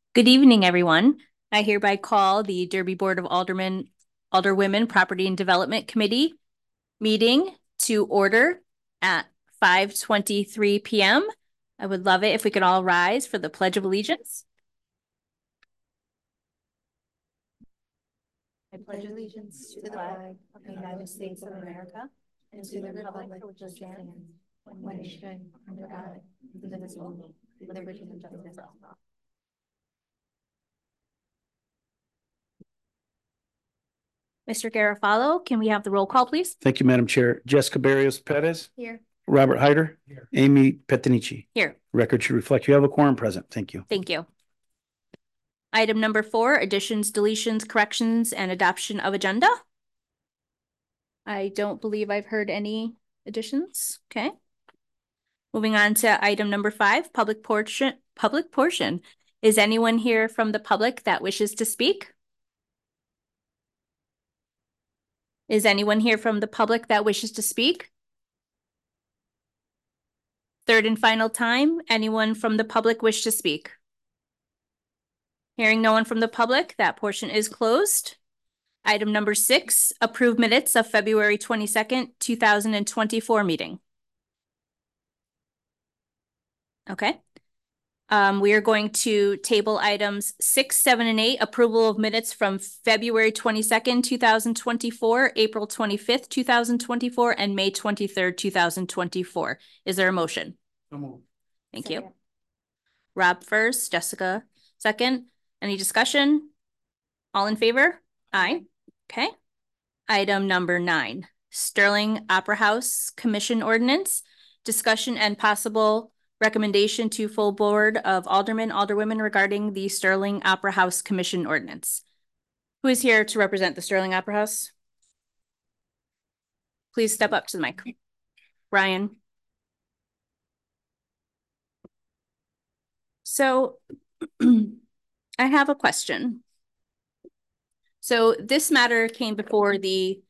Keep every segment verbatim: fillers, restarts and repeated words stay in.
Good evening, everyone. I hereby call the Derby Board of Aldermen, Alderwomen Property and Development Committee meeting to order at five twenty-three p m I would love it if we could all rise for the Pledge of Allegiance. I pledge allegiance to the flag of the United States of America and to the republic for which it stands, one nation, under God, indivisible, with liberty and justice for all. Mister Garofalo, can we have the roll call, please? Thank you, Madam Chair. Jessica Barrios Perez. Here. Robert Hyder. Here. Amy Petenici. Here. Record should reflect you have a quorum present. Thank you. Thank you. Item number four, additions, deletions, corrections, and adoption of agenda. I don't believe I've heard any additions. Okay. Moving on to item number five, public portion. Public portion. Is anyone here from the public that wishes to speak? Is anyone here from the public that wishes to speak? Third and final time, anyone from the public wish to speak? Hearing no one from the public, that portion is closed. Item number six, approve minutes of February twenty-second, two thousand twenty-four meeting. Okay. Um, we are going to table items six, seven, and eight, approval of minutes from February twenty-second, two thousand twenty-four, April twenty-fifth, two thousand twenty-four, and May twenty-third, two thousand twenty-four. Is there a motion? No. Thank Second. you. Rob first, Jessica second. Any discussion? All in favor? Aye. Okay. Item number nine, Sterling Opera House Commission Ordinance. Discussion and possible recommendation to full board of aldermen, alderwomen regarding the Sterling Opera House Commission Ordinance. Who is here to represent the Sterling Opera House? Please step up to the mic. Brian. So I have a question. So this matter came before the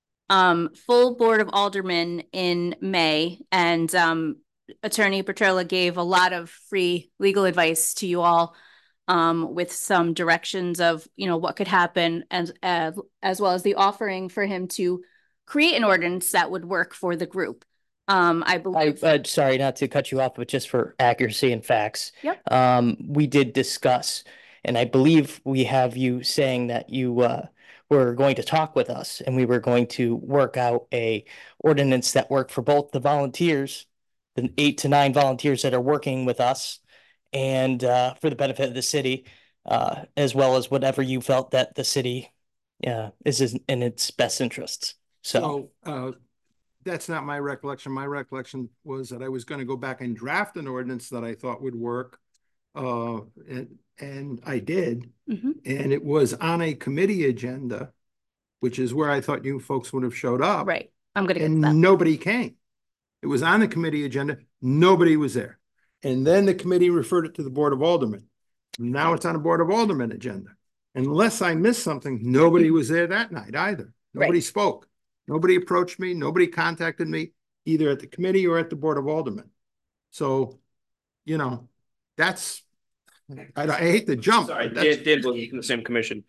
um, full board of aldermen in May, and um, Attorney Petrella gave a lot of free legal advice to you all um, with some directions of, you know, what could happen, and uh, as well as the offering for him to create an ordinance that would work for the group. Um, I believe. I, uh, sorry, not to cut you off, but just for accuracy and facts. Yep. Um, we did discuss, and I believe we have you saying that you uh, were going to talk with us, and we were going to work out a ordinance that worked for both the volunteers, the eight to nine volunteers that are working with us, and uh, for the benefit of the city, uh, as well as whatever you felt that the city uh, is in its best interests. So, so uh, that's not my recollection. My recollection was that I was going to go back and draft an ordinance that I thought would work. Uh, and, and I did. Mm-hmm. And it was on a committee agenda, which is where I thought you folks would have showed up. Right. I'm going to get And to that. Nobody came. It was on the committee agenda. Nobody was there. And then the committee referred it to the Board of Aldermen. Now it's on the Board of Aldermen agenda. Unless I missed something, nobody was there that night either. Nobody right. spoke. Nobody approached me. Nobody contacted me, either at the committee or at the Board of Aldermen. So, you know, that's, I, I hate to jump. Sorry, Dan, Dan was in the same commission.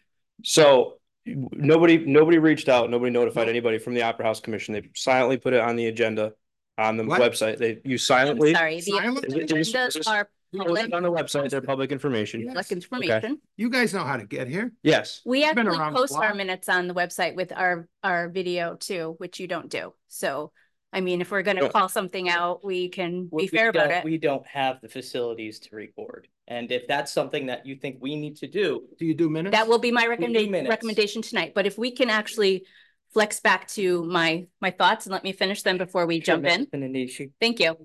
So nobody, nobody reached out. Nobody notified anybody from the Opera House Commission. They silently put it on the agenda on the what? website. They you silently. I'm sorry, the Silent? agendas are public. On the website, they're public information. Yes. Public information. Okay. You guys know how to get here. Yes. We it's actually post our minutes on the website with our our video too, which you don't do. So, I mean, if we're going to call something out, we can be we, fair we about it. We don't have the facilities to record. And if that's something that you think we need to do. Do you do minutes? That will be my recommendation recommendation tonight. But if we can actually flex back to my my thoughts and let me finish them before we sure, jump in. Thank you.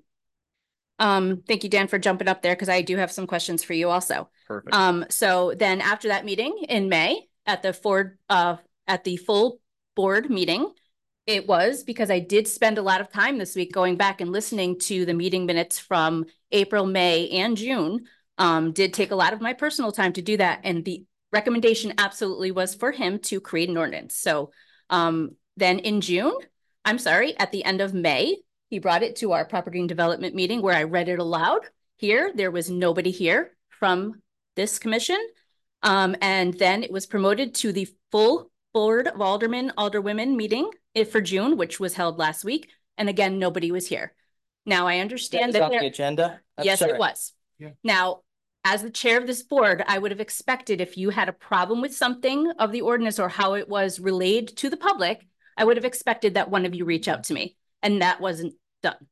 Um, thank you, Dan, for jumping up there, because I do have some questions for you also. Perfect. Um, so then after that meeting in May at the Ford uh at the full board meeting, it was because I did spend a lot of time this week going back and listening to the meeting minutes from April, May, and June. Um, did take a lot of my personal time to do that. And the recommendation absolutely was for him to create an ordinance. So um, then in June, I'm sorry, at the end of May, he brought it to our property and development meeting where I read it aloud. Here, there was nobody here from this commission. Um, and then it was promoted to the full Board of Aldermen, Alderwomen meeting for June, which was held last week. And again, nobody was here. Now I understand that, on there, the agenda. I'm yes, sorry. it was. Yeah. Now, as the chair of this board, I would have expected if you had a problem with something of the ordinance or how it was relayed to the public, I would have expected that one of you reach out to me, and that wasn't done.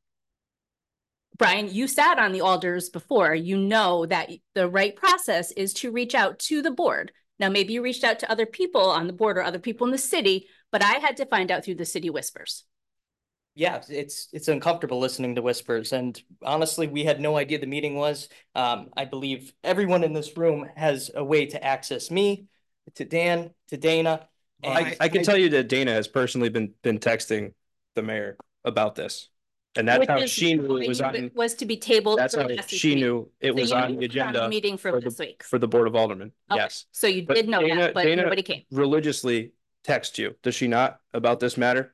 Brian, you sat on the alders before. You know that the right process is to reach out to the board. Now, maybe you reached out to other people on the board or other people in the city, but I had to find out through the city whispers. Yeah, it's it's uncomfortable listening to whispers, and honestly, we had no idea the meeting was. Um, I believe everyone in this room has a way to access me, to Dan, to Dana. And I, I can tell you that Dana has personally been been texting the mayor about this. And that's Which how is she knew why it was you- on, it was to be tabled. that's for how last week's she meeting. knew it So was you on knew the it was on agenda Meeting for for this the, week. for the Board of Aldermen. Okay. Yes. So you But did know Dana- that, but Dana- nobody came. Religiously text you, does she not, about this matter?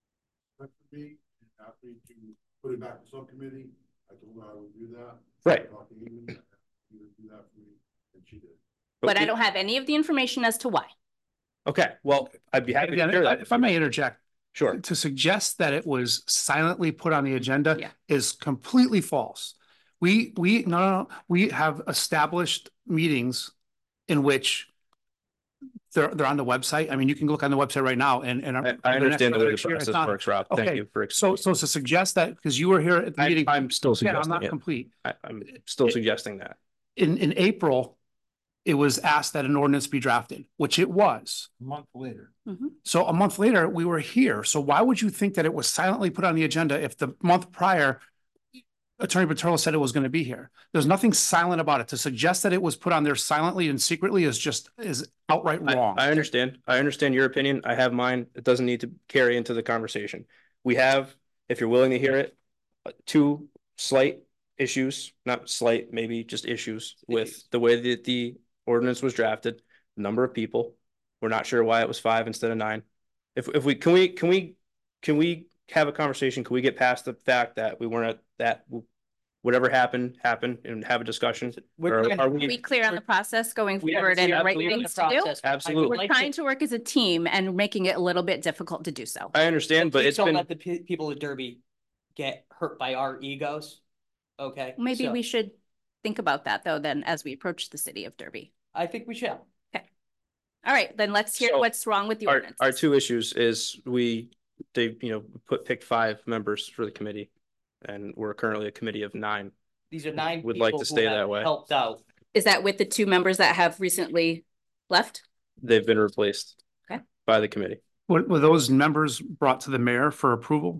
For me, after to put it back to subcommittee, I told her I would do that. Right. Talked to Amy, she would do that for me, and she did. But I it- don't have any of the information as to why. Okay, well, I'd be happy to hear that. If I may interject, Sure. to suggest that it was silently put on the agenda Yeah. is completely false. We, we, no, no, no, we have established meetings in which they're, they're on the website. I mean, you can look on the website right now and, and. I, I understand the way the It's process not- works, Rob. Thank Okay, you for. So, so to suggest that, because you were here at the I, meeting, I'm still yeah, I'm suggesting not it. complete. I, I'm still suggesting that. In, in April, it was asked that an ordinance be drafted, which it was. A month later. So a month later, we were here. So why would you think that it was silently put on the agenda if the month prior Attorney Paterno said it was going to be here? There's nothing silent about it. To suggest that it was put on there silently and secretly is just, is outright I, wrong. I understand. I understand your opinion. I have mine. It doesn't need to carry into the conversation. We have, if you're willing to hear it, uh, two slight issues, not slight, maybe just issues with the way that the ordinance was drafted, number of people. We're not sure why it was five instead of nine. If, if we, can we, can we, can we have a conversation? Can we get past the fact that we weren't at that, whatever happened, happened and have a discussion? We're- Or we're- are Are we we? clear on the process going we forward haven't and seen right absolutely things the to do? process. I would Absolutely. We're like trying to work as a team and making it a little bit difficult to do so. I understand, but Please it's don't been, let the pe- people of Derby get hurt by our egos. Okay. Maybe So, we should think about that though, then as we approach the city of Derby. I think we should. All right, then let's hear So, what's wrong with the our, ordinance. our two issues is we, they, you know, put, picked five members for the committee. And we're currently a committee of nine. These are nine Would like people to who stay have that way. helped out. Is that with the two members that have recently left? They've been replaced. Okay. By the committee. Were, were those members brought to the mayor for approval?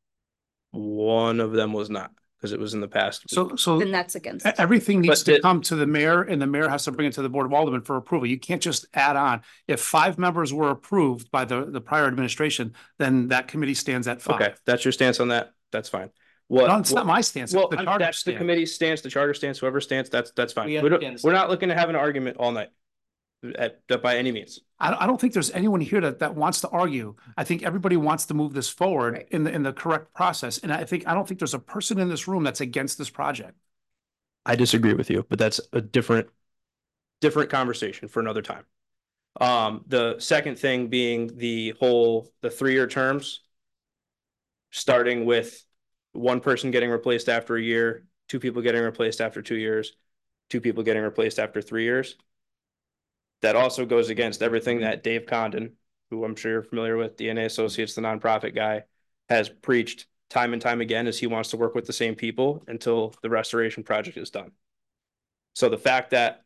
One of them was not, because it was in the past. So, so Then that's against. e- everything needs But to the- come to the mayor and the mayor has to bring it to the Board of Aldermen for approval. You can't just add on. If five members were approved by the, the prior administration, then that committee stands at Okay, five. that's your stance on that. That's fine. What? No, it's not what- my stance. Well, It's the I'm- charter that's the stance. committee's stance, the charter stance, whoever stance, that's, that's fine. We We don't, understand. we're not looking to have an argument all night. At, by any means. I don't, I don't think there's anyone here that, that wants to argue. I think everybody wants to move this forward Right. in the, in the correct process. And I think, I don't think there's a person in this room that's against this project. I disagree with you, but that's a different, different conversation for another time. Um, the second thing being the whole, the three-year terms. Starting with one person getting replaced after a year, two people getting replaced after two years, two people getting replaced after three years. That also goes against everything that Dave Condon, who I'm sure you're familiar with, D N A Associates, the nonprofit guy, has preached time and time again, as he wants to work with the same people until the restoration project is done. So the fact that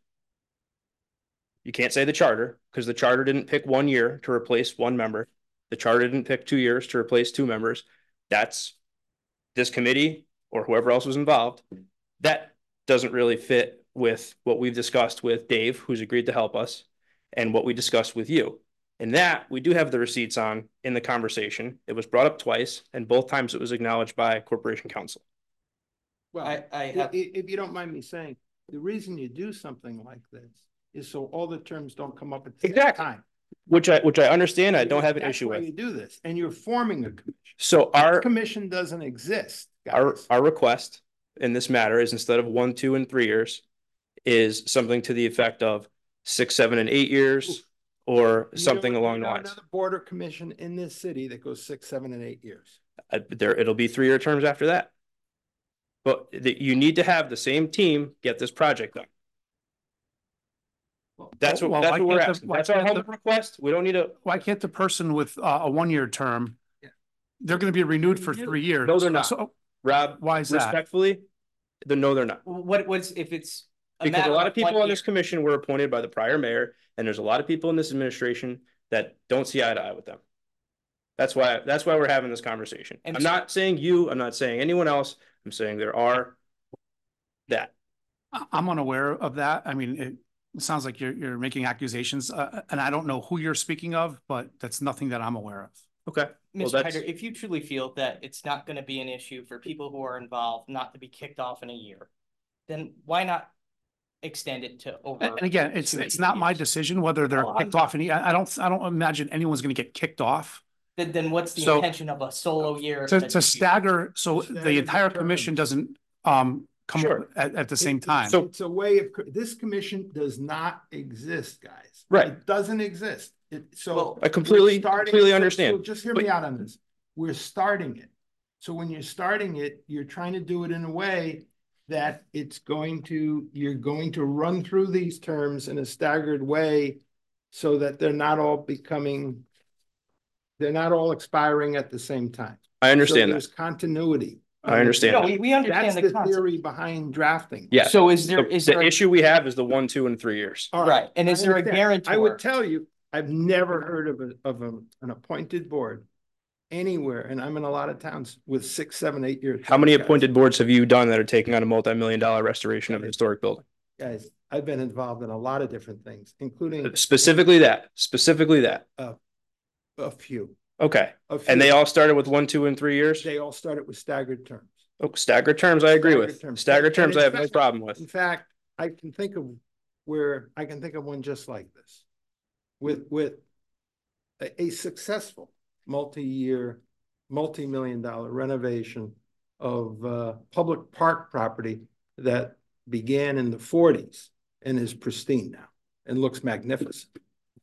you can't say the charter, because the charter didn't pick one year to replace one member. The charter didn't pick two years to replace two members. That's this committee or whoever else was involved. That doesn't really fit with what we've discussed with Dave, who's agreed to help us, and what we discussed with you. And that we do have the receipts on in the conversation. It was brought up twice, and both times it was acknowledged by Corporation Counsel. Well, I, I i- have, i- if you don't mind me saying, the reason you do something like this is so all the terms don't come up at the same Exactly. time. Which I, which I understand, I don't have an That's issue why with. You do this, and you're forming a commission. So Our our, commission doesn't exist. our, guys. our request in this matter is instead of one, two, and three years, is something to the effect of six, seven, and eight years, or You something know- along you the know lines. Another border commission in this city that goes six, seven, and eight years. Uh, there, it'll be three-year terms after that. But the, you need to have the same team get this project done. That's what, Well, that's why what we're can't the- asking. why That's our can't humble the- request. We don't need a, Why can't the person with uh, a one-year term, Yeah. they're gonna be renewed for three years? No, they're not. So Rob, why is that? respectfully, the, no, they're not. What was, if it's. Because a matter lot of people one on this year- commission were appointed by the prior mayor, and there's a lot of people in this administration that don't see eye to eye with them. That's why, that's why we're having this conversation. And I'm so- not saying you, I'm not saying anyone else. I'm saying there are that. I- I'm unaware of that. I mean, it, it sounds like you're, you're making accusations, uh, and I don't know who you're speaking of, but that's nothing that I'm aware of. Okay. Well, Mister that's, Hyder, if you truly feel that it's not gonna be an issue for people who are involved not to be kicked off in a year, then why not extend it to over? And and again, it's, two it's not my years? decision whether they're Well, I'm- kicked off any, I I don't, I don't imagine anyone's gonna get kicked off. Then, then what's the So- intention of a solo year? To, that to you- stagger, so Stagger the entire the commission terms. doesn't, um, come Sure. up at, at the same It- time. So- It's a way of, this commission does not exist, guys. Right. It doesn't exist. It, so. Well, I completely- we're starting- completely so- understand. So just hear But- me out on this. We're starting it. So when you're starting it, you're trying to do it in a way that it's going to, you're going to run through these terms in a staggered way so that they're not all becoming, they're not all expiring at the same time. I So understand that. there's continuity. I understand No, that. we, we That's understand the the concept. theory behind drafting. Yeah. So is there, The, is the there, issue we have is the one, two, and three years. All right, and is I there a understand. guarantor? I would tell you, I've never heard of a, of a, an appointed board anywhere, and I'm in a lot of towns with six, seven, eight years. How many appointed boards have you done that are taking on a multi-million dollar restoration of a historic building? Guys, I've been involved in a lot of different things, including Specifically that, specifically that. a few. Okay. a And they few. all started with one, two, and three years? They all started with staggered terms. Oh, staggered terms, I agree Staggered with. terms. Staggered And- terms, and I in have no fact- problem with. In fact, I can think of where, I can think of one just like this. With, with a, a successful multi-year, multi-million dollar renovation of uh, public park property that began in the forties and is pristine now and looks magnificent.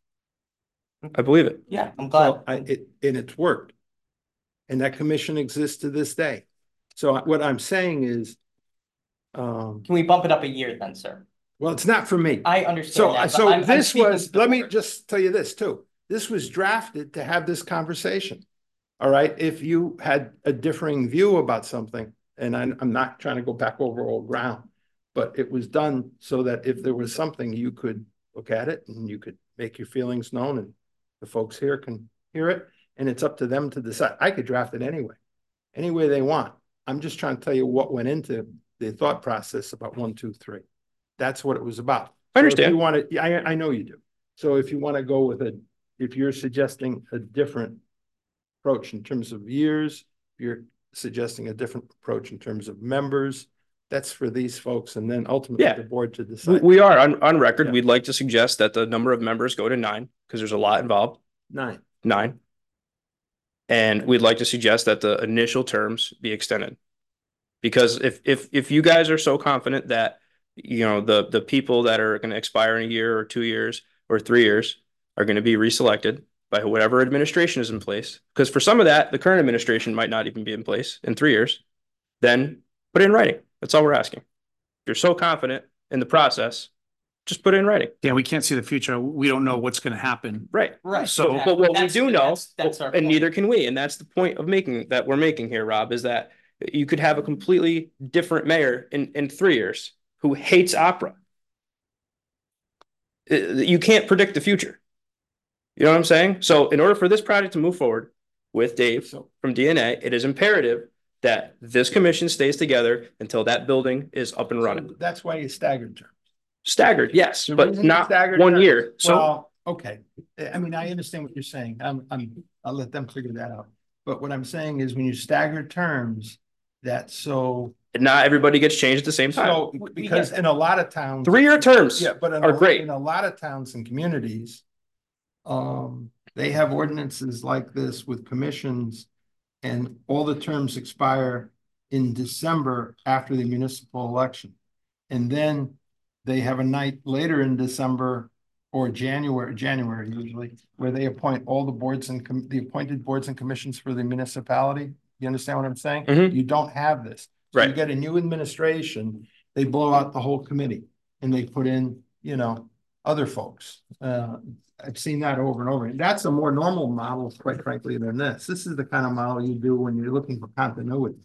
I believe it. Yeah, I'm So glad. I, it, and it's worked. And that commission exists to this day. So I- what I'm saying is, um, Can we bump it up a year then, sir? well, it's not for me. I understand So, that. but so I'm- I'm this speaking was, to the let me board. just tell you this too. This was drafted to have this conversation. All right, if you had a differing view about something, and I'm, I'm not trying to go back over old ground, but it was done so that if there was something, you could look at it and you could make your feelings known and the folks here can hear it, and it's up to them to decide. I could draft it anyway, any way they want. I'm just trying to tell you what went into the thought process about one, two, three. That's what it was about. I So if understand. you want to, I, I know you do. So if you want to go with a, if you're suggesting a different approach in terms of years, you're suggesting a different approach in terms of members, that's for these folks, and then ultimately Yeah. the board to We, decide. we are on, on record. Yeah. We'd like to suggest that the number of members go to nine, because there's a lot involved, Nine. nine. And we'd like to suggest that the initial terms be extended. Because if, if, if you guys are so confident that, you know, the, the people that are going to expire in a year or two years or three years are going to be reselected by whatever administration is in place, because for some of that, the current administration might not even be in place in three years, then put it in writing. That's all we're asking. If you're so confident in the process, just put it in writing. Yeah, we can't see the future. We don't know what's gonna happen. Right. Right. So- exactly. But what we That's- do know, that's- That's our. and point. neither can we, and that's the point of making, that we're making here, Rob, is that you could have a completely different mayor in, in three years who hates opera. Uh, You can't predict the future. You know what I'm saying? So in order for this project to move forward with Dave from D N A, it is imperative that this commission stays together until that building is up and running. So that's why you staggered terms. Staggered, yes, The but reason you not staggered one terms- year. So Well, okay, I mean, I understand what you're saying. I'm, I'm, I'll let them figure that out. But what I'm saying is when you stagger terms, that's so, not everybody gets changed at the same time. so, because in a lot of towns. Three-year terms Yeah, but in are a- great. In a lot of towns and communities, um, they have ordinances like this with commissions, and all the terms expire in December after the municipal election. And then they have a night later in December or January, January usually, where they appoint all the boards and com- the appointed boards and commissions for the municipality. You understand what I'm saying? Mhm. You don't have this. So you Right. get a new administration, they blow out the whole committee and they put in, you know, other folks. Uh, I've seen that over and over. And that's a more normal model, quite frankly, than this. This is the kind of model you do when you're looking for continuity.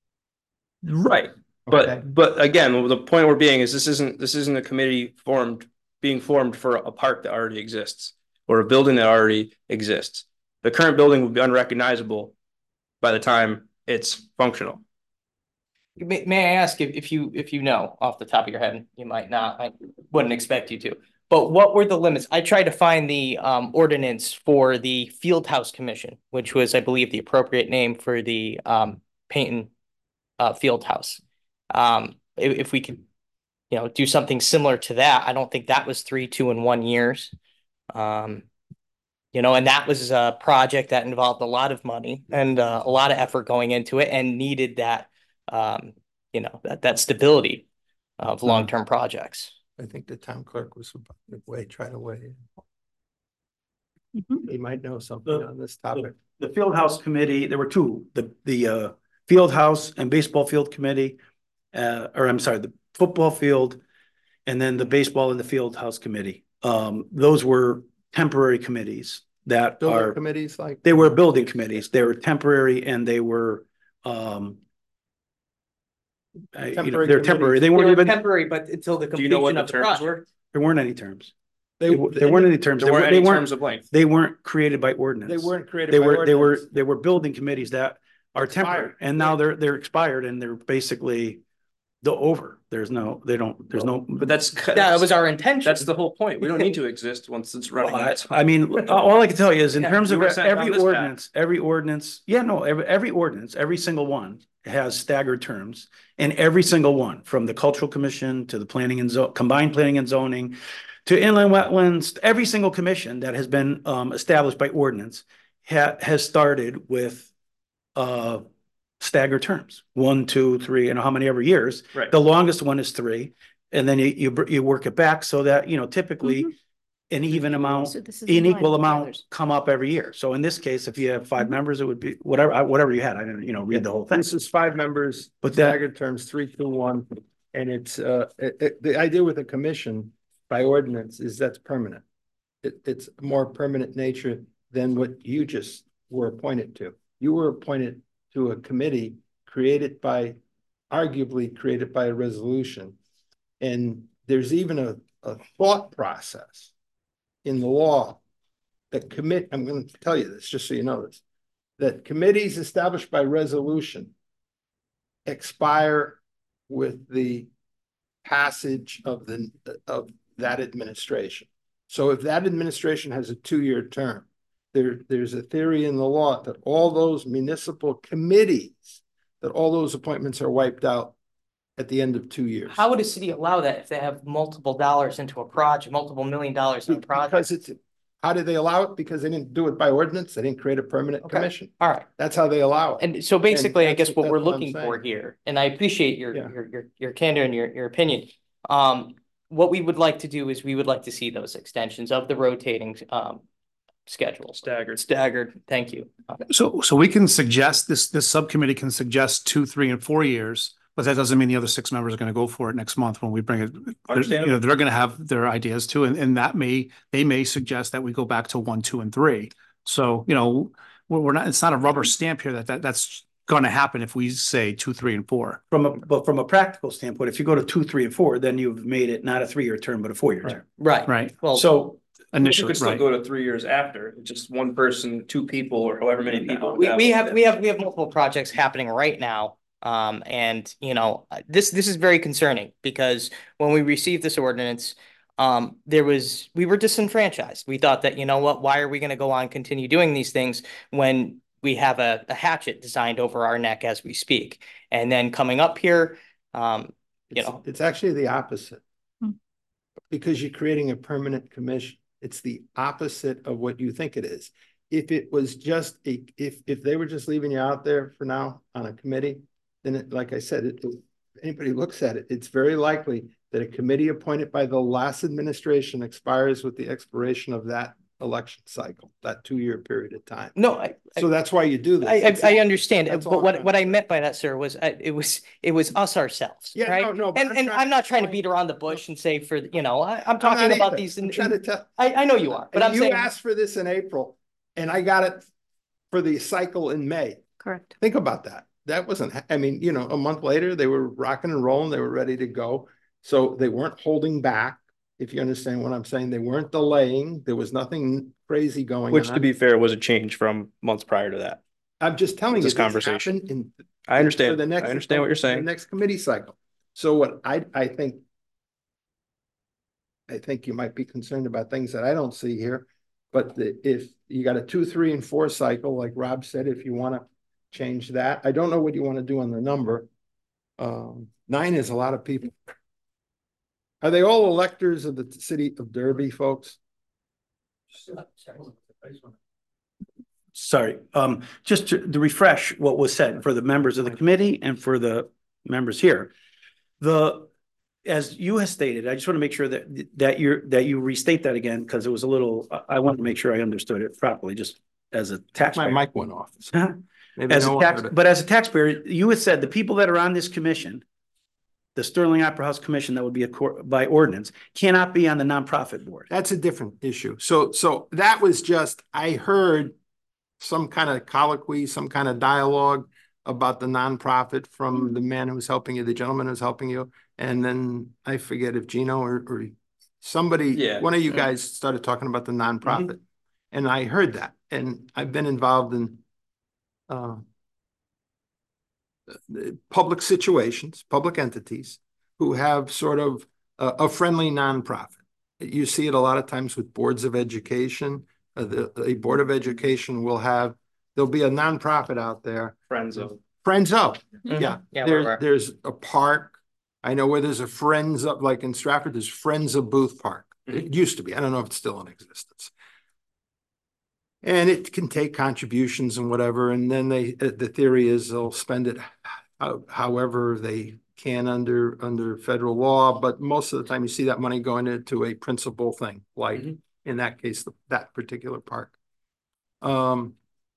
Right. Okay. But, but again, the point we're being is this isn't, this isn't a committee formed, being formed for a park that already exists or a building that already exists. The current building would be unrecognizable by the time it's functional. May, may I ask if, if you, if you know off the top of your head, you might not, I wouldn't expect you to, but what were the limits? I tried to find the um ordinance for the Fieldhouse Commission, which was, I believe, the appropriate name for the um Peyton uh Fieldhouse. Um, if, if we could, you know, do something similar to that, I don't think that was three, two, and one years. Um, you know, and that was a project that involved a lot of money and uh, a lot of effort going into it and needed that, um, you know, that, that stability of long-term projects. I think the town clerk was about to weigh, try to weigh in. Mhm. He might know something The- on this topic. The field house committee, there were two, the, the, uh, field house and baseball field committee. Uh, or I'm sorry, the football field and then the baseball and the field house committee. Um, those were temporary committees that Building are, committees like. they were building committees. They were temporary and they were, um, I- you know, Temporary they're temporary. They They weren't were even, temporary, but until the Do you know what completion the of the terms project. were? there weren't any terms. They, There there weren't any terms. There They weren't they any weren't, terms of length. they weren't created by ordinance. They weren't created. They by were, they were, ordinance. they were building committees that are temporary Expired. and now they're, they're expired and they're basically the over. There's no, they don't, there's no. But that's. That was our intention. That's the whole point. We don't need to exist once it's running. Well, I, I mean, all I can tell you is in Yeah, terms we of were sent down every this path. ordinance, every ordinance, yeah, no, every, every ordinance, every single one has staggered terms. And every single one, from the cultural commission to the planning and zone, combined planning and zoning, to inland wetlands, every single commission that has been um established by ordinance ha- has started with uh staggered terms, one, two, three, and how many ever years. Right. The longest one is three, and then you you, br- you work it back so that, you know, typically an even amount, So this is an in line equal with the amount others. come up every year. So in this case, if you have five members, it would be whatever, I- whatever you had. I didn't, you know, read the whole thing. This is five members, But that- staggered terms, three, two, one. And it's, uh, it, it- the idea with a commission by ordinance is that's permanent. It, it's more permanent nature than what you just were appointed to. You were appointed to a committee created by, arguably created by a resolution. And there's even a, a thought process in the law that commit, I'm going to tell you this, just so you know this, that committees established by resolution expire with the passage of the, of that administration. So if that administration has a two-year term, there, there's a theory in the law that all those municipal committees, that all those appointments are wiped out at the end of two years. How would a city allow that if they have multiple dollars into a project, multiple million dollars in a project? Because it's, how did they allow it? Because they didn't do it by ordinance. They didn't create a permanent Okay. commission. All right. That's how they allow it. And so basically, I that's- guess what that's we're what I'm looking for saying. here, and I appreciate your, Yeah. your, your, your candor and your, your opinion. Um, what we would like to do is we would like to see those extensions of the rotating, um, schedules. Staggered. Staggered, thank you. So, so we can suggest, this, this subcommittee can suggest two, three, and four years, but that doesn't mean the other six members are going to go for it next month when we bring it. They're- You Understandable. know, they're going to have their ideas too, and, and that may, they may suggest that we go back to one, two, and three. So, you know, we're, we're not, it's not a rubber stamp here that, that, that's going to happen if we say two, three, and four. From a, but from a practical standpoint, if you go to two, three, and four, then you've made it not a three-year term, but a four-year Right. term. Right. Right. Well, So You Initially, could still right. go to three years after, just one person, two people, or however many people. we, we have, we have, we have multiple projects happening right now. Um, and you know, this, this is very concerning because when we received this ordinance, um, there was, we were disenfranchised. We thought that, you know what, why are we going to go on, continue doing these things when we have a, a hatchet designed over our neck as we speak? And then coming up here, um, you It's- know, It's actually the opposite. Hmm. Because you're creating a permanent commission. It's the opposite of what you think it is. If it was just a, if, if they were just leaving you out there for now on a committee, then it, like I said, it, if anybody looks at it, it's very likely that a committee appointed by the last administration expires with the expiration of that election cycle, that two-year period of time. No, I, So that's why you do this. I, I, It's- I understand, that's all but I'm what, trying what to I say. meant by that, sir, was I, it was, it was us ourselves, Yeah, right? no, no, but And, I'm and trying I'm not to trying to explain- beat around the bush and say for, you know, I, I'm I'm talking not about either. these. I'm in- trying to in- tell. I, I know you are, but And I'm you saying. asked for this in April, and I got it for the cycle in May. Correct. Think about that. That wasn't, I mean, you know, a month later, they were rocking and rolling, they were ready to go. So they weren't holding back, if you understand what I'm saying. They weren't delaying. There was nothing crazy going Which, to on. be fair, was a change from months prior to that. I'm just telling you, this this conversation. happened in. I for understand. the next- I understand what you're the saying. Next committee cycle. So what I, I think. I think you might be concerned about things that I don't see here. But the, if you got a two, three, and four cycle, like Rob said, if you want to change that, I don't know what you want to do on the number. Um, nine is a lot of people. Are they all electors of the city of Derby, folks? Sorry, um, just to, to refresh what was said for the members of the committee and for the members here. The, as you have stated, I just want to make sure that, that you're, that you restate that again, because it was a little, I, I want to make sure I understood it properly, just as a My taxpayer. mic went off. Maybe As no a one tax, heard it. but as a taxpayer, you had said the people that are on this commission, the Sterling Opera House Commission, that would be a court by ordinance, cannot be on the nonprofit board. That's a different issue. So, so that was just, I heard some kind of colloquy, some kind of dialogue about the nonprofit from the man who's helping you, the gentleman who's helping you. And then I forget if Gino or, or somebody, Yeah. one of you Mm. guys started talking about the nonprofit. And I heard that, and I've been involved in uh, the public situations, public entities who have sort of a, a friendly nonprofit. You see it a lot of times with boards of education. Uh, the, a board of education will have, there'll be a nonprofit out there. Friends of. Friends of, Mhm. yeah. Yeah, There, we're aware. there's a park. I know where there's a Friends of, like in Stratford, there's Friends of Booth Park. It used to be. I don't know if it's still in existence. And it can take contributions and whatever. And then they, uh, the theory is they'll spend it how- however they can under, under federal law. But most of the time you see that money going into a principal thing, like Mhm. in that case, the- that particular park. Um,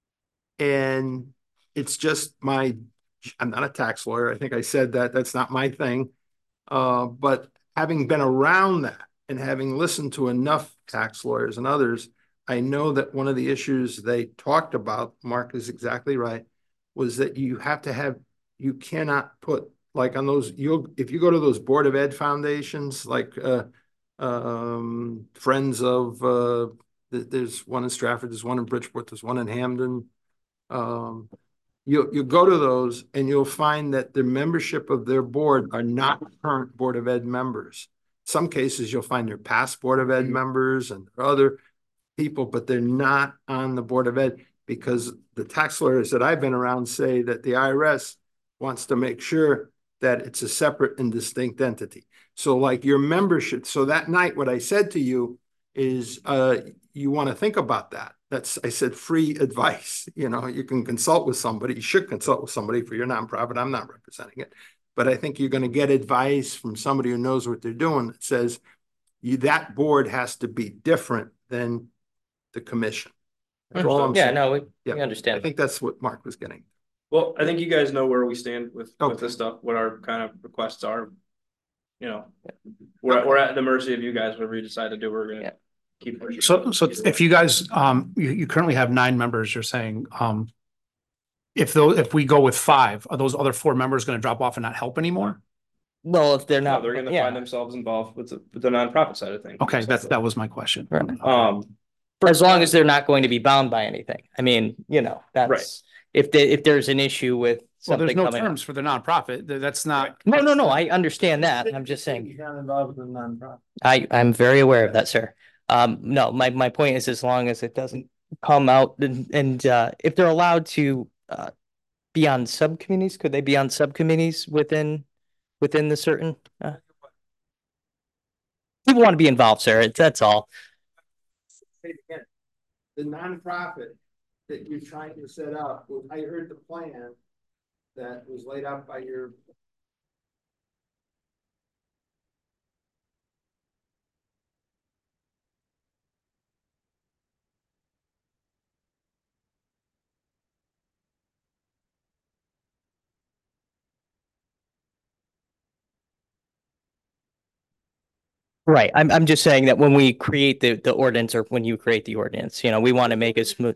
and it's just my, I'm not a tax lawyer. I think I said that, that's not my thing. Uh, but having been around that and having listened to enough tax lawyers and others, I know that one of the issues they talked about, Mark is exactly right, was that you have to have, you cannot put, like on those, you'll, if you go to those Board of Ed foundations, like uh, um, Friends of, uh, th- there's one in Stratford, there's one in Bridgeport, there's one in Hamden. Um, you, you go to those and you'll find that the membership of their board are not current Board of Ed members. Some cases you'll find they're past Board of Ed members and other people, but they're not on the Board of Ed because the tax lawyers that I've been around say that the I R S wants to make sure that it's a separate and distinct entity. So like your membership, so that night, what I said to you is uh, you want to think about that. That's, I said, free advice. You know, you can consult with somebody. You should consult with somebody for your nonprofit. I'm not representing it. But I think you're going to get advice from somebody who knows what they're doing that says you, that board has to be different than the commission. That's all I'm Yeah, saying. no, we, Yeah, we I understand. think that's what Mark was getting. Well, I think you guys know where we stand with, Okay. with this stuff, what our kind of requests are. You know, we're, we're at the mercy of you guys, whatever you decide to do, we're Yeah. gonna keep. pushing. So, so if you guys, um, you, you currently have nine members, you're saying, um, if though, if we go with five, are those other four members going to drop off and not help anymore? Well, if they're No, not, they're gonna yeah. find themselves involved with the, with the nonprofit side of things. Okay, that's, that was my question. Right. Um, As long as they're not going to be bound by anything. I mean, you know, Right. that's, if they, if there's an issue with Well, there's something no coming up. terms for the nonprofit. Th- That's not. No, no, no, I understand that. I'm just saying, You're not involved with the nonprofit. I, I'm very aware of that, sir. Um, no, my, my point is as long as it doesn't come out and, and, uh, if they're allowed to, uh, be on subcommittees, could they be on subcommittees within, within the certain, uh? People want to be involved, sir. It's, that's all. Say it again. The nonprofit that you're trying to set up, well, I heard the plan that was laid out by your Right. I'm, I'm just saying that when we create the, the ordinance or when you create the ordinance, you know, we want to make it smooth.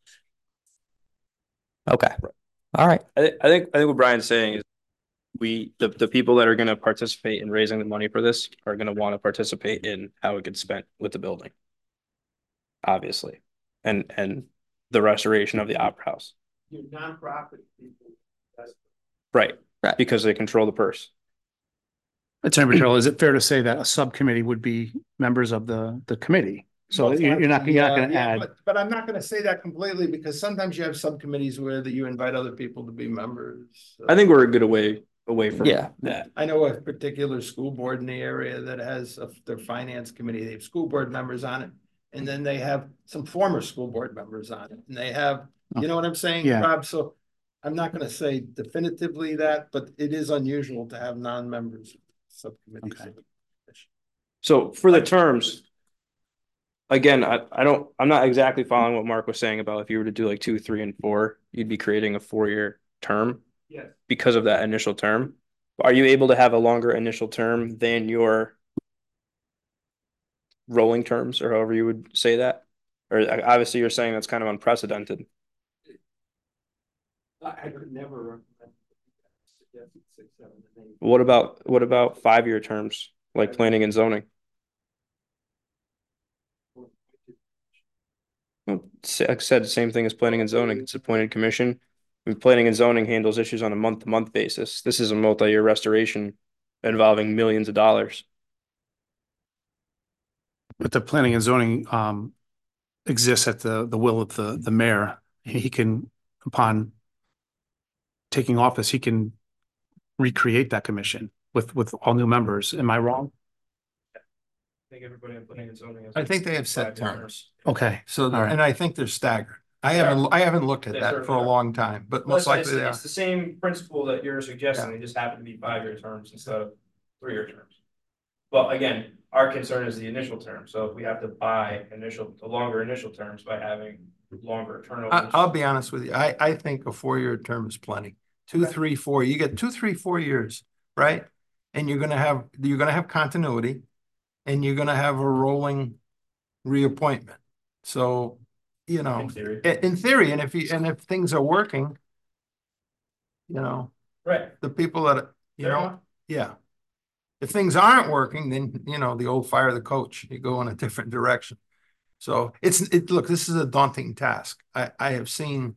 Okay. All right. I, thi- I think, I think what Brian's saying is we, the, the people that are gonna participate in raising the money for this are gonna want to participate in how it gets spent with the building. Obviously, and, and the restoration of the Opera House. Your nonprofit people. that's- Right, Right. because they control the purse. Attorney Paterno, is it fair to say that a subcommittee would be members of the, the committee? So Most you're you're not, likely, you're not yeah, gonna yeah, add, but- But I'm not gonna say that completely because sometimes you have subcommittees where that you invite other people to be members. I think we're a good away, away from Yeah. that. I know a particular school board in the area that has a- their finance committee, they have school board members on it. And then they have some former school board members on it, and they have, you know what I'm saying, Yeah. Rob? So I'm not gonna say definitively that, but it is unusual to have non-members of subcommittees. Okay. So for the terms, again, I, I don't, I'm not exactly following what Mark was saying about if you were to do like two, three, and four, you'd be creating a four-year term. Yes. Because of that initial term. Are you able to have a longer initial term than your rolling terms, or however you would say that? Or uh, obviously you're saying that's kind of unprecedented. I could never. suggest six, seven, and eight. What about, what about five-year terms, like planning and zoning? Well, sa- like I said, the same thing as planning and zoning. It's appointed commission. And planning and zoning handles issues on a month-to-month basis. This is a multi-year restoration involving millions of dollars. but the planning and zoning, um, exists at the, the will of the, the mayor. He can, upon taking office, he can recreate that commission with, with all new members. Am I wrong? I think everybody in planning and zoning. I think they have set terms. Okay. So, All right. and I think they're staggered. I haven't, I haven't looked at They that for certainly a are. long time, but most likely they are. the same principle that you're suggesting, Yeah. they just happen to be five-year terms instead of three-year terms. But again, our concern is the initial term, so if we have to buy initial, the longer initial terms by having longer I, turnovers. I'll be honest with you. I, I think a four-year term is plenty. Two, three, four, you get two, three, four years, right? And you're gonna have, you're gonna have continuity and you're gonna have a rolling reappointment. So, you know, In theory. i- in theory, and if you, and if things are working, you know, Right. the people that, you Fair know, enough. yeah. If things aren't working, then, you know, the old fire the coach, you go in a different direction. So it's, it, look, this is a daunting task. I, I have seen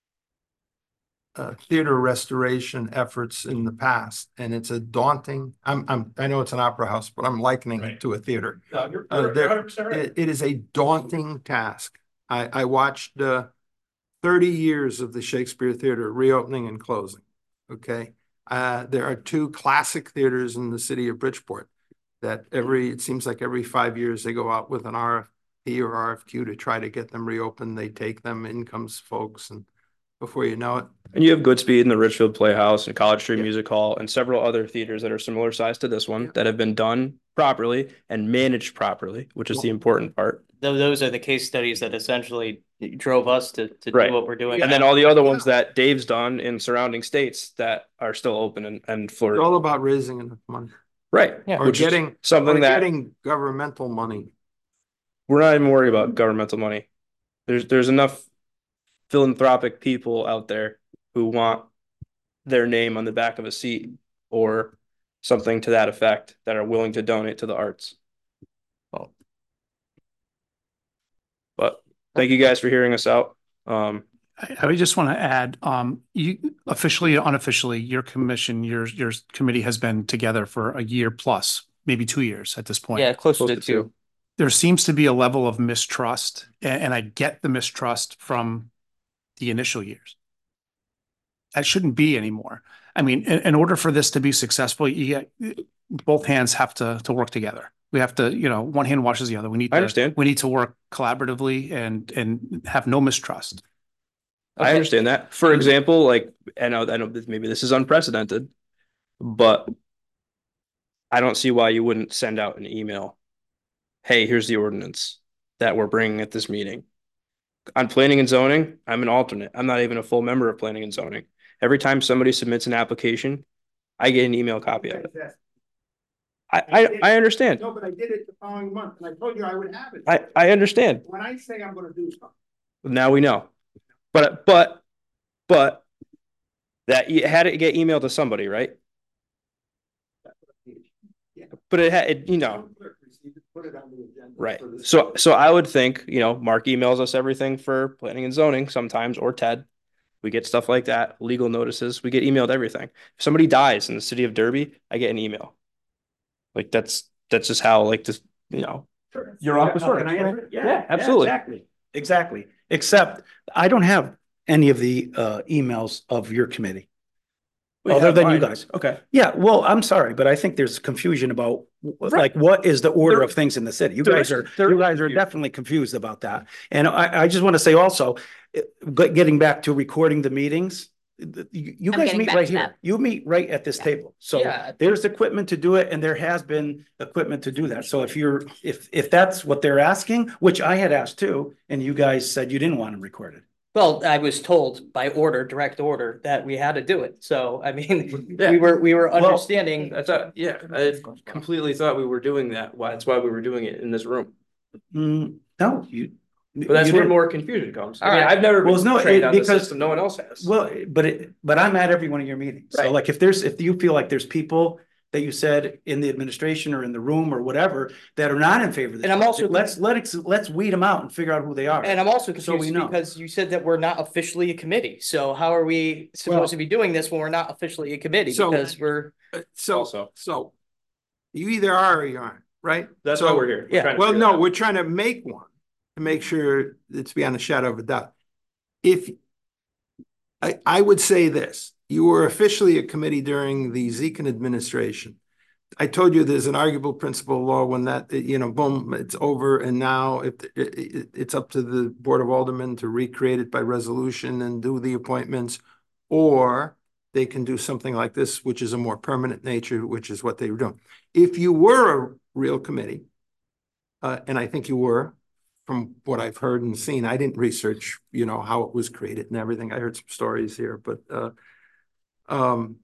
uh, theater restoration efforts in the past, and it's a daunting, I'm, I'm, I know it's an opera house, but I'm likening it Right. to a theater. No, you're, Uh, you're there- hundred percent right. It, it is a daunting task. I, I watched, uh, thirty years of the Shakespeare Theater reopening and closing. Okay. Uh, there are two classic theaters in the city of Bridgeport that every, it seems like every five years they go out with an R F P or R F Q to try to get them reopened. They take them, in comes folks, and before you know it, And you have Goodspeed and the Richfield Playhouse and College Street Yeah. Music Hall and several other theaters that are similar size to this one Yeah. that have been done properly and managed properly, which is the important part. Tho- Those are the case studies that essentially drove us to, to Right. do what we're doing. And then now. all the other ones that Dave's done in surrounding states that are still open and, and it's flourishing. all about raising enough money Right. Yeah. or Which is getting, or something that getting governmental money. we're not even worried about governmental money. There's, there's enough philanthropic people out there who want their name on the back of a seat or something to that effect that are willing to donate to the arts. Well, but thank you guys for hearing us out. Um, I, I would just want to add, um, you officially, or unofficially, your commission, your, your committee has been together for a year plus, maybe two years at this point. Yeah, close close to to two. two. There seems to be a level of mistrust, and, and I get the mistrust from the initial years. That shouldn't be anymore. I mean, in, in order for this to be successful, you get, both hands have to, to work together. We have to, you know, one hand washes the other. We need I to, understand. we need to work collaboratively and, and have no mistrust. I Okay. understand that. For example, like, I know, I know that maybe this is unprecedented, but I don't see why you wouldn't send out an email. Hey, here's the ordinance that we're bringing at this meeting. On planning and zoning, I'm an alternate. I'm not even a full member of planning and zoning. Every time somebody submits an application, I get an email copy of it. I, I, I understand. No, but I did it the following month, and I told you I would have it. I, I understand. When I say I'm gonna do something. Now we know. But, but, but that you had it get emailed to somebody, right? But it had, it, you know, Put it on the agenda. right. for this- So, so I would think, you know, Mark emails us everything for planning and zoning sometimes, or Ted. We get stuff like that, legal notices. We get emailed everything. If somebody dies in the city of Derby, I get an email. Like that's, that's just how like this, you know, your office Oh, can works. I answer? Yeah, Yeah, yeah, absolutely. Exactly, exactly. Except I don't have any of the uh emails of your committee. We Other have than you mine. guys. Okay. Yeah, well, I'm sorry, but I think there's confusion about like what is the order of things in the city? You There guys is- are, there you is guys are confusion. definitely confused about that. And I, I just want to say also, eh, get- getting back to recording the meetings, you, you I'm guys getting meet back right to here. that. You meet right at this table. So Yeah. there's equipment to do it and there has been equipment to do that. So if you're, if, if that's what they're asking, which I had asked too, and you guys said you didn't want them recorded. Well, I was told by order, direct order, that we had to do it. So, I mean, Yeah. we were, we were Well- understanding. That's a, yeah, I completely thought we were doing that. Why, that's why we were doing it in this room. Mm, no, you. But that's you where didn't. more confusion comes. I All mean, right. I've never Well, been no, trained it- on the because- system. No one else has. Well, but it, but I'm at every one of your meetings. So Right. like if there's, if you feel like there's people that you said in the administration or in the room or whatever that are not in favor of this. And I'm also- Let's, let's, let's weed them out and figure out who they are. And I'm also So we confused know. because you said that we're not officially a committee. So how are we Well- supposed to be doing this when we're not officially a committee? So- Because we're, Uh, So, Also. so you either are or you aren't, right? That's So- why we're here. We're yeah. trying to Well, figure no, that out. we're trying to make one to make sure it's beyond a shadow of a doubt. If I, I would say this, you were officially a committee during the Zekin administration. I told you there's an arguable principle of law when that, you know, boom, it's over. And now if it, it, it's up to the Board of Aldermen to recreate it by resolution and do the appointments, or they can do something like this, which is a more permanent nature, which is what they were doing. If you were a real committee, uh, and I think you were, from what I've heard and seen, I didn't research, you know, how it was created and everything. I heard some stories here, but, uh, um,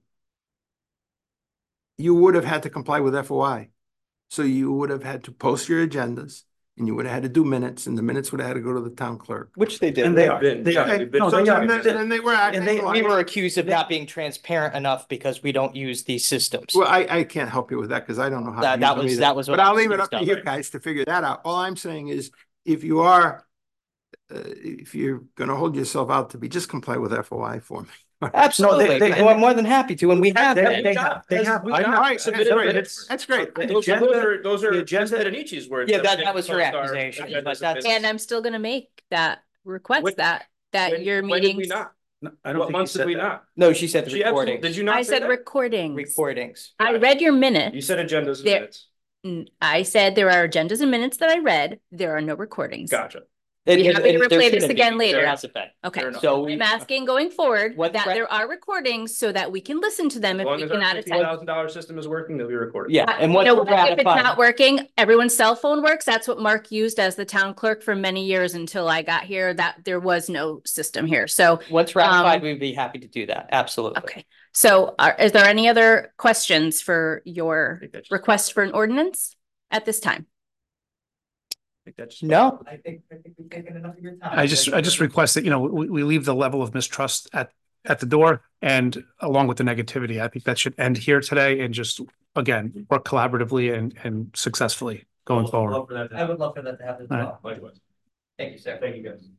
you would have had to comply with F O I. So you would have had to post your agendas and you would have had to do minutes and the minutes would have had to go to the town clerk. Which they did. And they We've are. been- They yeah, are. we've been- No, So they are. then, then they were acting And they- like- we were accused of not being transparent enough because we don't use these systems. Well, I, I can't help you with that because I don't know how. to That- use that them was- either. that was what But I'll I was leave it up to confused you on. guys to figure that out. All I'm saying is, if you are, uh, if you're gonna hold yourself out to be, just comply with F O I for me. Absolutely. they- Well, I'm more than happy to, and we have They- been. they have, they have. We I got know. All right, submitted that's great. minutes. That's great. The Those, agenda- those are, those the are agenda- Anici's words. Yeah, that that- they that was her post our accusation, agendas but that's- minutes. And I'm still gonna make that request When- that, that When- your when did we meetings. not? No, I don't What think you months did said we that. not? No, she said the She absolutely, recording, did you not I say said that? recordings. recordings. I read your minutes. You said agendas and There- minutes. N- I said there are agendas and minutes that I read. There are no recordings. Gotcha. And- Be and- happy to and there replay this shouldn't be. again later. There hasn't been. Okay, Fair enough. So we, I'm asking going forward What that threat- there are recordings so that we can listen to them As if long we as our cannot fifteen attend. thousand dollar system is working, they'll be recorded. yeah, and what's You know, if it's ratified. not working, everyone's cell phone works. That's what Mark used as the town clerk for many years until I got here, that there was no system here. So, Once ratified, Um, we'd be happy to do that. Absolutely. okay. So are, is there any other questions for your I think that's just- request for an ordinance at this time? I think that's- No, I think, I think we've taken enough of your time. I just, I just request that, you know, we, we leave the level of mistrust at, at the door and along with the negativity, I think that should end here today and just, again, work collaboratively and, and successfully going forward. Love for that to I would love for that to happen as All right. well. Likewise. Thank you, sir. Thank you, guys.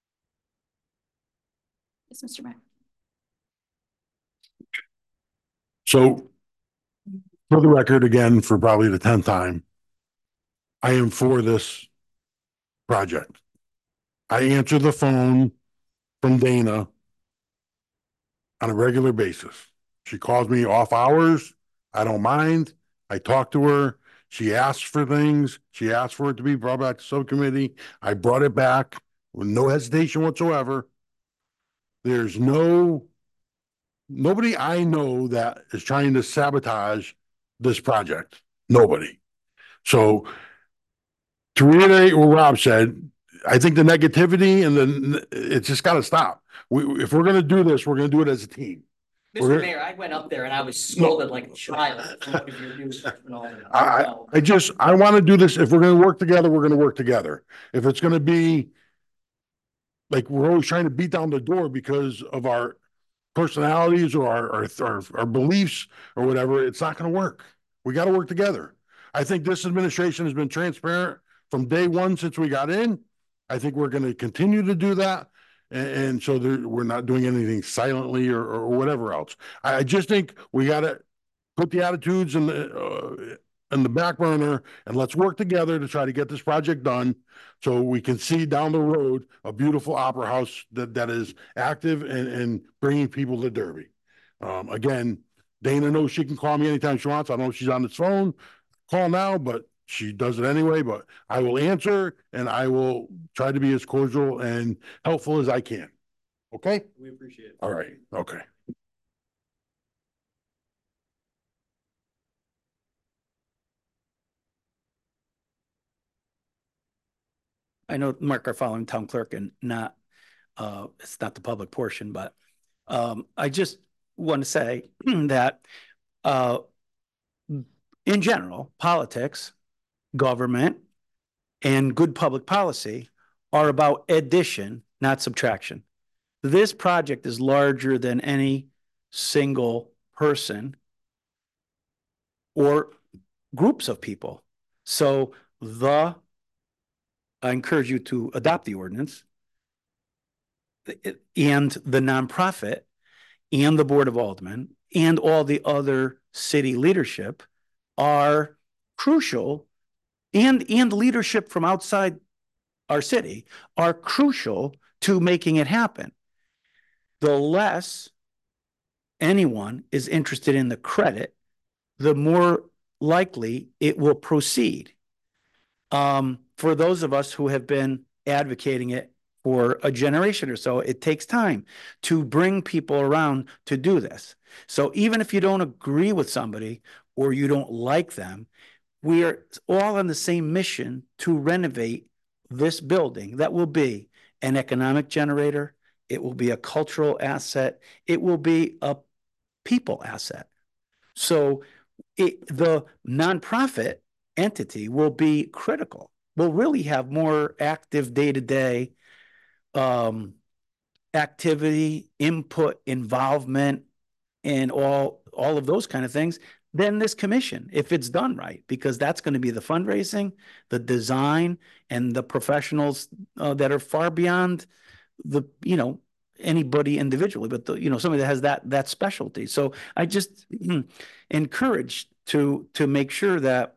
Yes, Mister Mayor. So for the record, again, for probably the tenth time, I am for this project. I answer the phone from Dana on a regular basis. She calls me off hours. I don't mind. I talk to her. She asks for things. She asked for it to be brought back to subcommittee. I brought it back with no hesitation whatsoever. There's no, nobody I know that is trying to sabotage this project. Nobody. So to reiterate what Rob said, I think the negativity and the, it's just got to stop. We, if we're going to do this, we're going to do it as a team. We're- Mister Mayor, I went up there and I was scolded like a child. for one of your new freshmen aldermen. I, I, So- I just, I want to do this. If we're going to work together, we're going to work together. If it's going to be like, we're always trying to beat down the door because of our personalities or our, our, our, our beliefs or whatever, it's not going to work. We got to work together. I think this administration has been transparent from day one since we got in. I think we're going to continue to do that. And, and so there, we're not doing anything silently or, or whatever else. I, I just think we got to put the attitudes in the, uh, in the back burner and let's work together to try to get this project done so we can see down the road a beautiful opera house that, that is active and, and bringing people to Derby. Um, again, Dana knows she can call me anytime she wants. I don't know if she's on the phone, call now, but she does it anyway, but I will answer and I will try to be as cordial and helpful as I can. Okay? We appreciate it. All right. Okay. I know Mark are following town clerk and not, uh, it's not the public portion, but, um, I just want to say that, uh, in general, politics, government, and good public policy are about addition, not subtraction. This project is larger than any single person or groups of people. So the, I encourage you to adopt the ordinance and the nonprofit and the Board of Aldermen and all the other city leadership are crucial, and, and leadership from outside our city are crucial to making it happen. The less anyone is interested in the credit, the more likely it will proceed. Um, for those of us who have been advocating it for a generation or so, it takes time to bring people around to do this. So even if you don't agree with somebody or you don't like them, we are all on the same mission to renovate this building that will be an economic generator. It will be a cultural asset. It will be a people asset. So it, the nonprofit entity will be critical. We'll really have more active day-to-day um, activity, input, involvement, and all, all of those kind of things than this commission, if it's done right, because that's going to be the fundraising, the design, and the professionals uh, that are far beyond the, you know, anybody individually, but the, you know, somebody that has that, that specialty. So I just encourage to, to make sure that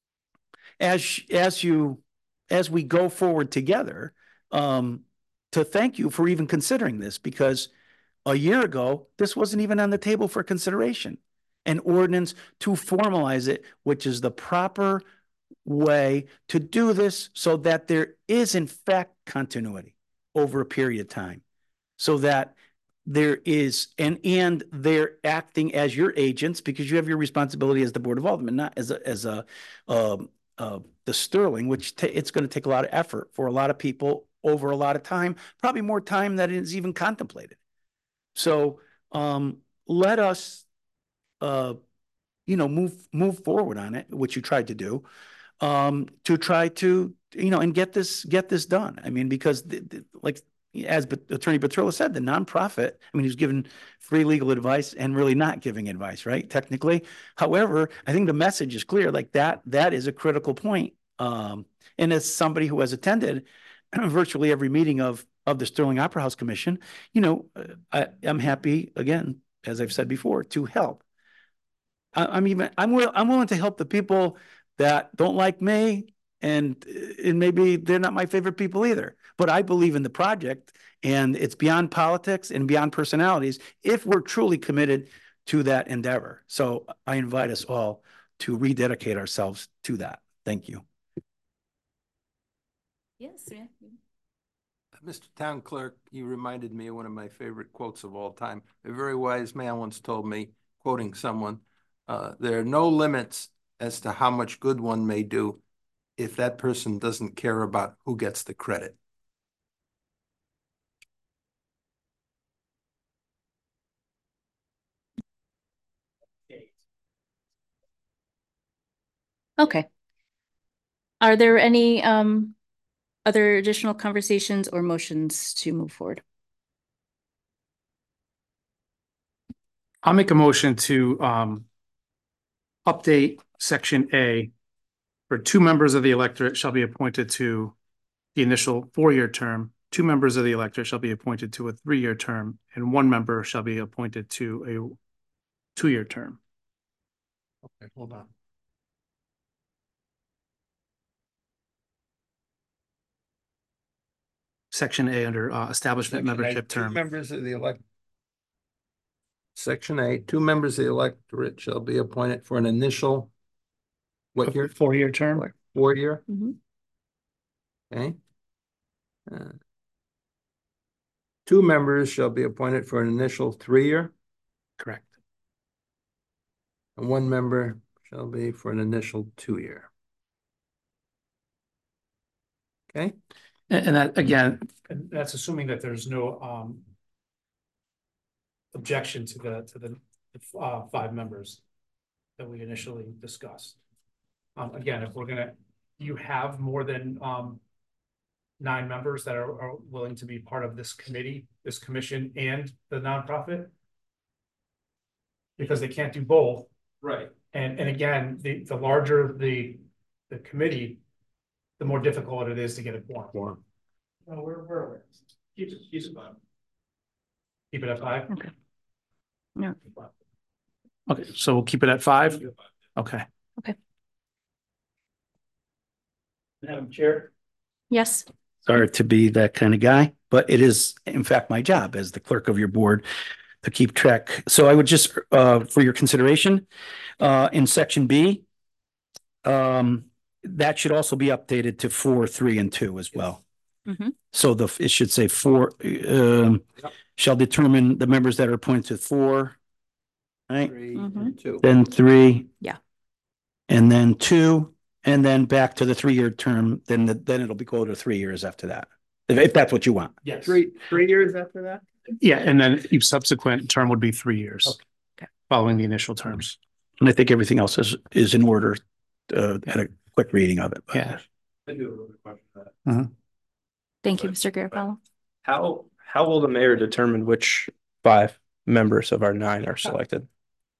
as, as you, as we go forward together, um, to thank you for even considering this, because a year ago, this wasn't even on the table for consideration. An ordinance to formalize it, which is the proper way to do this so that there is in fact continuity over a period of time. So that there is, and, and they're acting as your agents because you have your responsibility as the Board of Aldermen, not as a, as a, um, uh, the Sterling, which it's going to take a lot of effort for a lot of people over a lot of time, probably more time than is even contemplated. So, um, let us, uh, you know, move, move forward on it, which you tried to do, um, to try to, you know, and get this, get this done. I mean, because the, the, like, as Attorney Petrola said, the nonprofit, I mean, he's given free legal advice and really not giving advice, right? Technically. However, I think the message is clear, like that, that is a critical point. Um, and as somebody who has attended virtually every meeting of, of the Sterling Opera House Commission, you know, I, I'm happy, again, as I've said before, to help. I, I'm even, I'm, will, I'm willing to help the people that don't like me, and, and maybe they're not my favorite people either. But I believe in the project, and it's beyond politics and beyond personalities if we're truly committed to that endeavor. So I invite us all to rededicate ourselves to that. Thank you. Yes, yeah. Mister Town Clerk, you reminded me of one of my favorite quotes of all time. A very wise man once told me, quoting someone, uh, there are no limits as to how much good one may do if that person doesn't care about who gets the credit. Okay. Are there any um other additional conversations or motions to move forward? I'll make a motion to um update section A for two members of the electorate shall be appointed to the initial four-year term. Two members of the electorate shall be appointed to a three-year term, and one member shall be appointed to a two-year term. Okay, hold on. Section A under uh, establishment Section A, membership two term. Members of the elect. Section A, two members of the electorate shall be appointed for an initial. What year? Four-year term. Four year, Mhm. okay? Uh, Two members shall be appointed for an initial three-year, Correct. and one member shall be for an initial two-year. Okay? And, and that, again, that's assuming that there's no um objection to the, to the uh, five members that we initially discussed. Um, again, if we're gonna, you have more than um nine members that are, are willing to be part of this committee, this commission, and the nonprofit, because they can't do both. Right. And, and again, the, the larger the, the committee, the more difficult it is to get a quorum. Quorum. No, we're, we're aware. Keep it, keep it five. Keep it at five? Okay. Yeah. Okay, so we'll keep it at five? Okay. Madam Chair. Yes. Sorry to be that kind of guy, but it is in fact my job as the clerk of your board to keep track. So I would just, uh, for your consideration, uh, in section B, um, that should also be updated to four, three, and two as well. Mhm. So the, it should say four, um, Yep. shall determine the members that are appointed to four, right? Three Mhm. and two. Then three. Yeah. And then two, and then back to the three-year term, then, the- then it'll be go to three years after that. If, if that's what you want. Yes. Three, three years after that? Yeah, and then each subsequent term would be three years. Okay. Following the initial terms. And I think everything else is, is in order, uh, at a quick reading of it. Yeah. I do have another question for that. Thank you, Mister Garofalo. How, how will the mayor determine which five members of our nine are selected?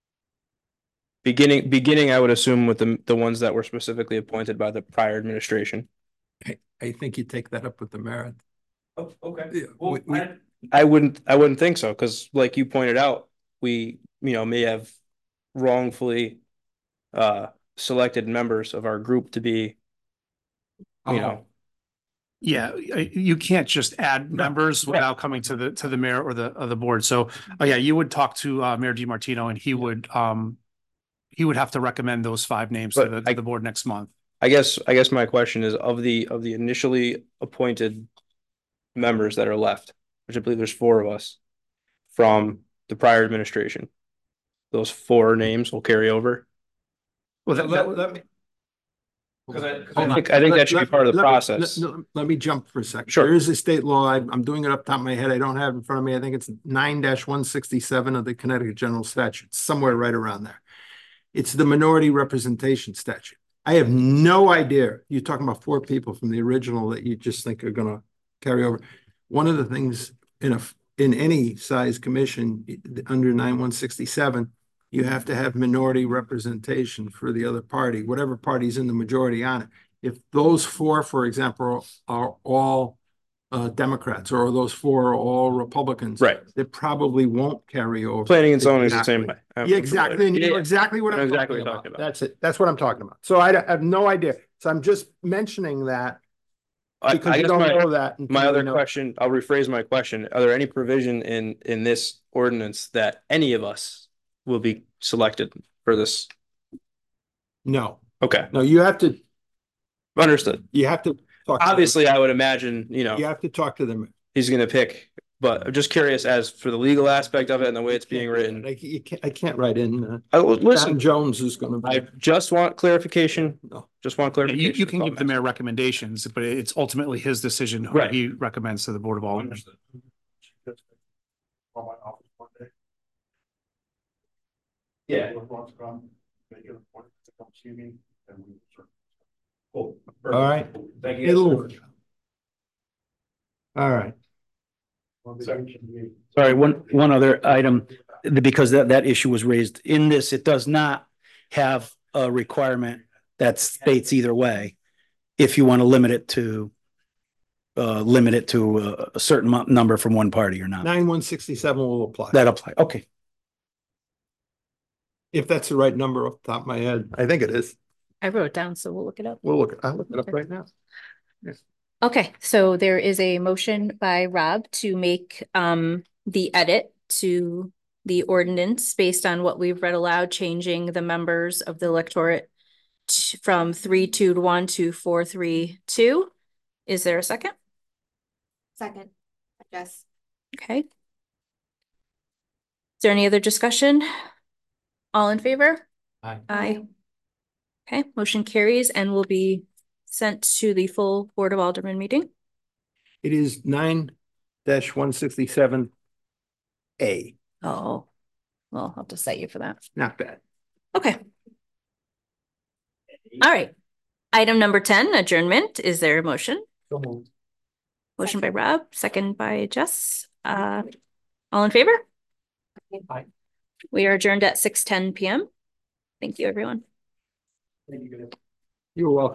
Beginning, beginning, I would assume with the, the ones that were specifically appointed by the prior administration. I, I think you take that up with the merit. Oh, okay. Yeah, we- we- I wouldn't, I wouldn't think so, because like you pointed out, we, you know, may have wrongfully uh, selected members of our group to be, you know, Yeah, y- you can't just add members without coming to the, to the mayor or the, or the board. So, oh yeah, you would talk to uh, Mayor DiMartino and he would, um, he would have to recommend those five names to But the, to I- the board next month. I guess, I guess my question is of the, of the initially appointed members that are left, which I believe there's four of us from the prior administration. Those four names will carry over. Well, that, Let, that, let me. Because I- Hold I on. think- I think that Let- should be let- part of the let me- process. Let, let- let me jump for a second. Sure. There is a state law. I'm, I'm doing it up top of my head. I don't have it in front of me. I think it's nine one sixty-seven of the Connecticut General Statute, somewhere right around there. It's the minority representation statute. I have no idea. You're talking about four people from the original that you just think are gonna carry over. One of the things in a, in any size commission under nine one sixty-seven, you have to have minority representation for the other party, whatever party's in the majority on it. If those four, for example, are all uh, Democrats or those four are all Republicans, Right. it probably won't carry over. Planning and zoning is the same Exactly. way. Yeah, exactly. And you know Yeah. exactly what I know I'm exactly talking what you're about. talking about. That's it. That's what I'm talking about. So I don't- I have no idea. So I'm just mentioning that I, because I you guess don't my, know that. until my you other know. question, I'll rephrase my question. Are there any provision in, in this ordinance that any of us will be selected for this? No, Okay, no, you have to, understood. you have to. talk to them. Obviously, I would imagine, you know, You have to talk to them. he's gonna pick, but I'm just curious as for the legal aspect of it and the way it's being written. I, you can't, I can't write in, uh, I will Tom listen, Jones is gonna. I just want clarification, No. just want Yeah, you, clarification. you can give the mayor recommendations, but it's ultimately his decision who Right. he recommends to the board of aldermen. Yeah. Make it a point to come see me All right. Thank It'll- All right. Sorry, one, one other item, because that, that issue was raised in this, it does not have a requirement that states either way. If you want to limit it to, uh, limit it to a, a certain mu- number from one party or not. Nine one sixty-seven will apply. That apply, okay. If that's the right number off the top of my head. I think it is. I wrote it down, so we'll look it up. We'll look, I'll look it up right now. Okay, so there is a motion by Rob to make um the edit to the ordinance based on what we've read aloud, changing the members of the electorate t- from three two to one to four three two. Is there a second? Second, yes. Okay. Is there any other discussion? All in favor? Aye. Aye. Okay, motion carries and will be sent to the full Board of Aldermen meeting. It is nine dash one sixty-seven A. Oh, well, I'll have to cite you for that. Not bad. Okay. All right. Item number ten, adjournment. Is there a motion? Motion by Rob, second by Jess. Uh, all in favor? Aye. We are adjourned at six ten P M Thank you, everyone. You're welcome.